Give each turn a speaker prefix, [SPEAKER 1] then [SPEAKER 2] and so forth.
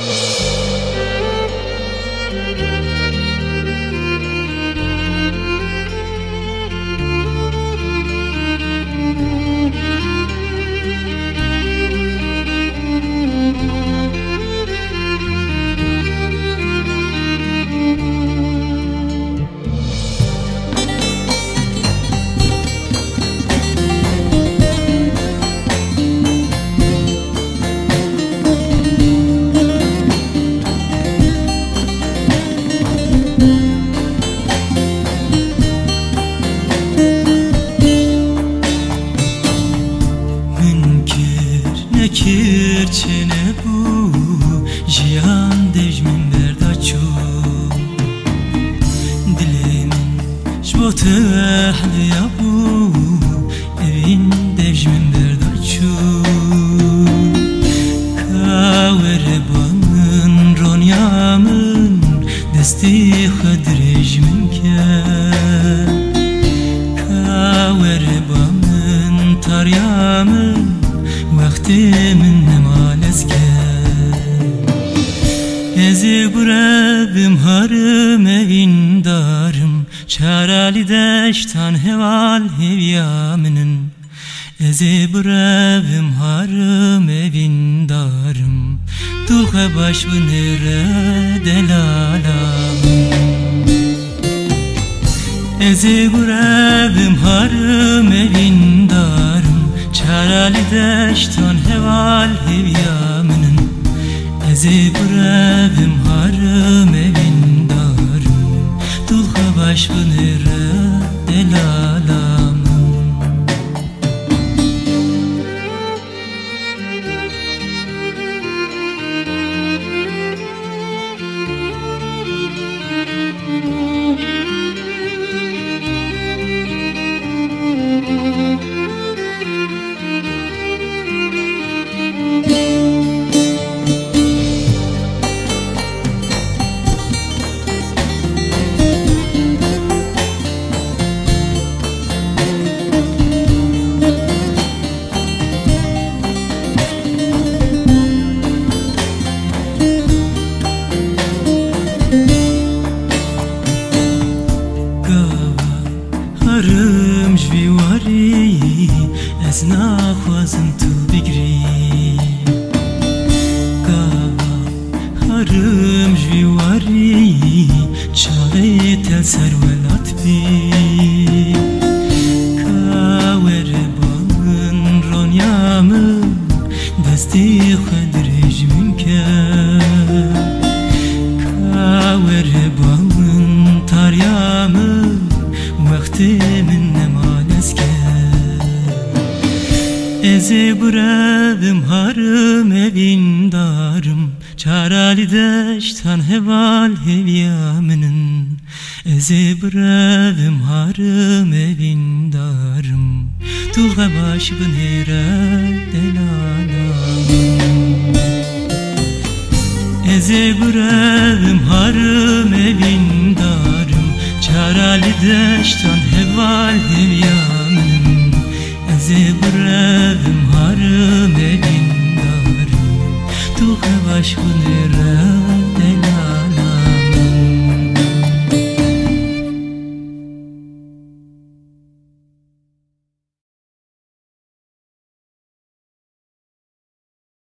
[SPEAKER 1] Nekir çene bu jiyan dejmin berdaçu Dilimin şbotu ahliya bu evin dejmin berdaçu Kavere banın ronyamın desti khadrejmin ke Kavere banın taryamın وقتی من نمالز کرد ازی برابم هرم evin darım çarali deştan heval hevyamının ezi برابم harım evin darım dulha baş bınere delalam ezi برابم harım evin darım çarali deştan heval hevyamının ezi burabim harım evin darım dulha baş bınere delalamın Harım jviwari ez naxwazim tu bigirî Gava harım jviwari çavê tel serwelat bî Kawere banın ronyamın destî xwe dirêjmin ke Kawere banın taryamın وقتی من نمالز کرد ezi برابم harım evin darım çarali deştan heval hevyamının ezi برابم harım evin darım dulha baş bınere delalamın ezi برابم harım evin darım çarali deştan heval hevyamının ezi برابم harım evin darım dulha baş bınere